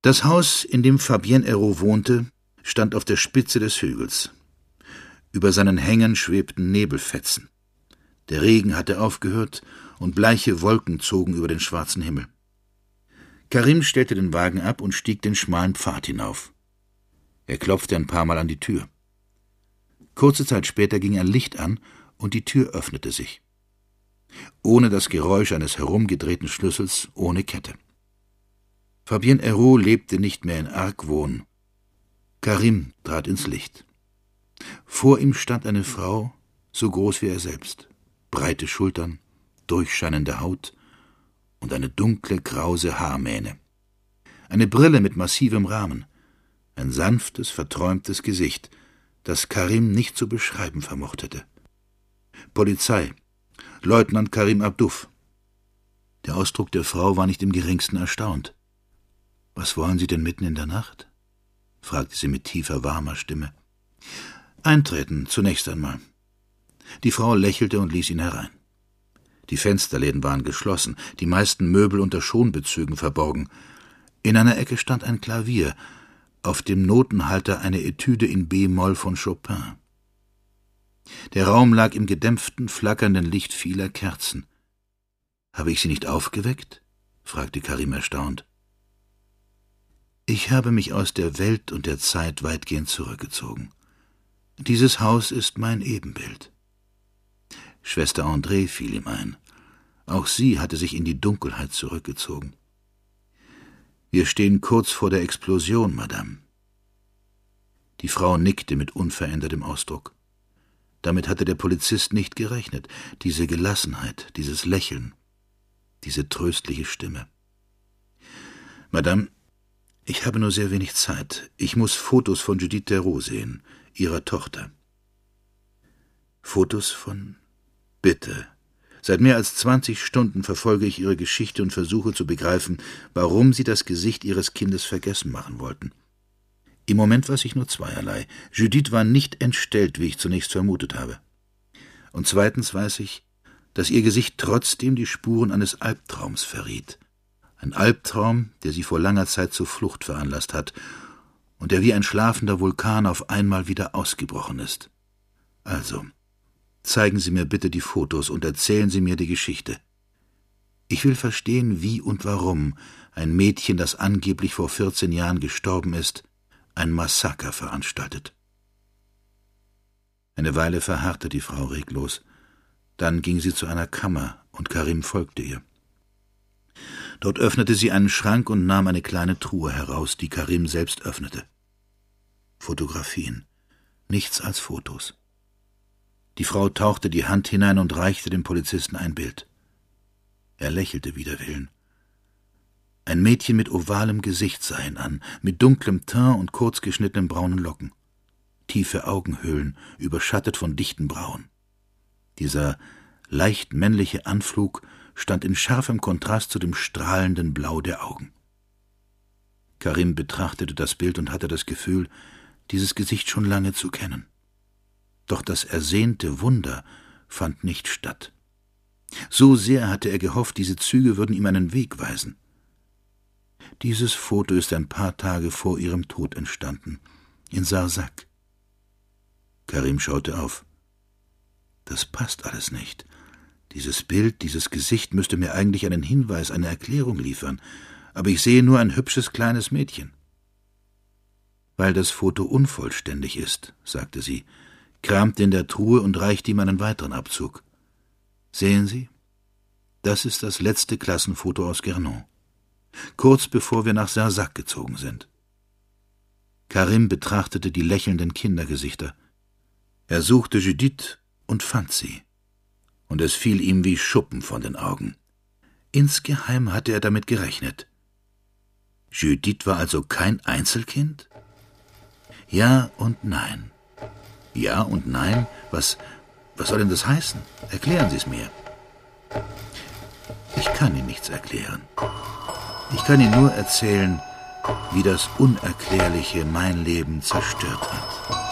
Das Haus, in dem Fabienne Hérault wohnte, stand auf der Spitze des Hügels. Über seinen Hängen schwebten Nebelfetzen. Der Regen hatte aufgehört und bleiche Wolken zogen über den schwarzen Himmel. Karim stellte den Wagen ab und stieg den schmalen Pfad hinauf. Er klopfte ein paar Mal an die Tür. Kurze Zeit später ging ein Licht an und die Tür öffnete sich. Ohne das Geräusch eines herumgedrehten Schlüssels, ohne Kette. Fabienne Hérault lebte nicht mehr in Argwohn. Karim trat ins Licht. Vor ihm stand eine Frau, so groß wie er selbst, breite Schultern, durchscheinende Haut und eine dunkle, krause Haarmähne. Eine Brille mit massivem Rahmen, ein sanftes, verträumtes Gesicht, das Karim nicht zu beschreiben vermocht hätte. Polizei, Leutnant Karim Abduf. Der Ausdruck der Frau war nicht im geringsten erstaunt. »Was wollen Sie denn mitten in der Nacht?« fragte sie mit tiefer, warmer Stimme. »Eintreten, zunächst einmal.« Die Frau lächelte und ließ ihn herein. Die Fensterläden waren geschlossen, die meisten Möbel unter Schonbezügen verborgen. In einer Ecke stand ein Klavier, auf dem Notenhalter eine Etüde in B-Moll von Chopin. Der Raum lag im gedämpften, flackernden Licht vieler Kerzen. »Habe ich Sie nicht aufgeweckt?« fragte Karim erstaunt. »Ich habe mich aus der Welt und der Zeit weitgehend zurückgezogen. Dieses Haus ist mein Ebenbild.« Schwester André fiel ihm ein. Auch sie hatte sich in die Dunkelheit zurückgezogen. »Wir stehen kurz vor der Explosion, Madame.« Die Frau nickte mit unverändertem Ausdruck. Damit hatte der Polizist nicht gerechnet. Diese Gelassenheit, dieses Lächeln, diese tröstliche Stimme. »Madame, ich habe nur sehr wenig Zeit. Ich muss Fotos von Judith Theroux sehen, ihrer Tochter.« »Fotos von...« »Bitte. Seit mehr als 20 Stunden verfolge ich Ihre Geschichte und versuche zu begreifen, warum Sie das Gesicht Ihres Kindes vergessen machen wollten. Im Moment weiß ich nur zweierlei. Judith war nicht entstellt, wie ich zunächst vermutet habe. Und zweitens weiß ich, dass Ihr Gesicht trotzdem die Spuren eines Albtraums verriet. Ein Albtraum, der Sie vor langer Zeit zur Flucht veranlasst hat und der wie ein schlafender Vulkan auf einmal wieder ausgebrochen ist. Also, zeigen Sie mir bitte die Fotos und erzählen Sie mir die Geschichte. Ich will verstehen, wie und warum ein Mädchen, das angeblich vor 14 Jahren gestorben ist, ein Massaker veranstaltet.« Eine Weile verharrte die Frau reglos. Dann ging sie zu einer Kammer und Karim folgte ihr. Dort öffnete sie einen Schrank und nahm eine kleine Truhe heraus, die Karim selbst öffnete. Fotografien, nichts als Fotos. Die Frau tauchte die Hand hinein und reichte dem Polizisten ein Bild. Er lächelte wider Willen. Ein Mädchen mit ovalem Gesicht sah ihn an, mit dunklem Teint und kurz geschnittenen braunen Locken. Tiefe Augenhöhlen, überschattet von dichten Brauen. Dieser leicht männliche Anflug stand in scharfem Kontrast zu dem strahlenden Blau der Augen. Karim betrachtete das Bild und hatte das Gefühl, dieses Gesicht schon lange zu kennen. Doch das ersehnte Wunder fand nicht statt. So sehr hatte er gehofft, diese Züge würden ihm einen Weg weisen. Dieses Foto ist ein paar Tage vor ihrem Tod entstanden, in Sarsac. Karim schaute auf. Das passt alles nicht. Dieses Bild, dieses Gesicht müsste mir eigentlich einen Hinweis, eine Erklärung liefern, aber ich sehe nur ein hübsches kleines Mädchen. »Weil das Foto unvollständig ist«, sagte sie, kramte in der Truhe und reichte ihm einen weiteren Abzug. »Sehen Sie? Das ist das letzte Klassenfoto aus Gernon. Kurz bevor wir nach Sarsac gezogen sind.« Karim betrachtete die lächelnden Kindergesichter. Er suchte Judith und fand sie. Und es fiel ihm wie Schuppen von den Augen. Insgeheim hatte er damit gerechnet. Judith war also kein Einzelkind? Ja und nein. Ja und nein? Was soll denn das heißen? Erklären Sie es mir. Ich kann Ihnen nichts erklären. Ich kann Ihnen nur erzählen, wie das Unerklärliche mein Leben zerstört hat.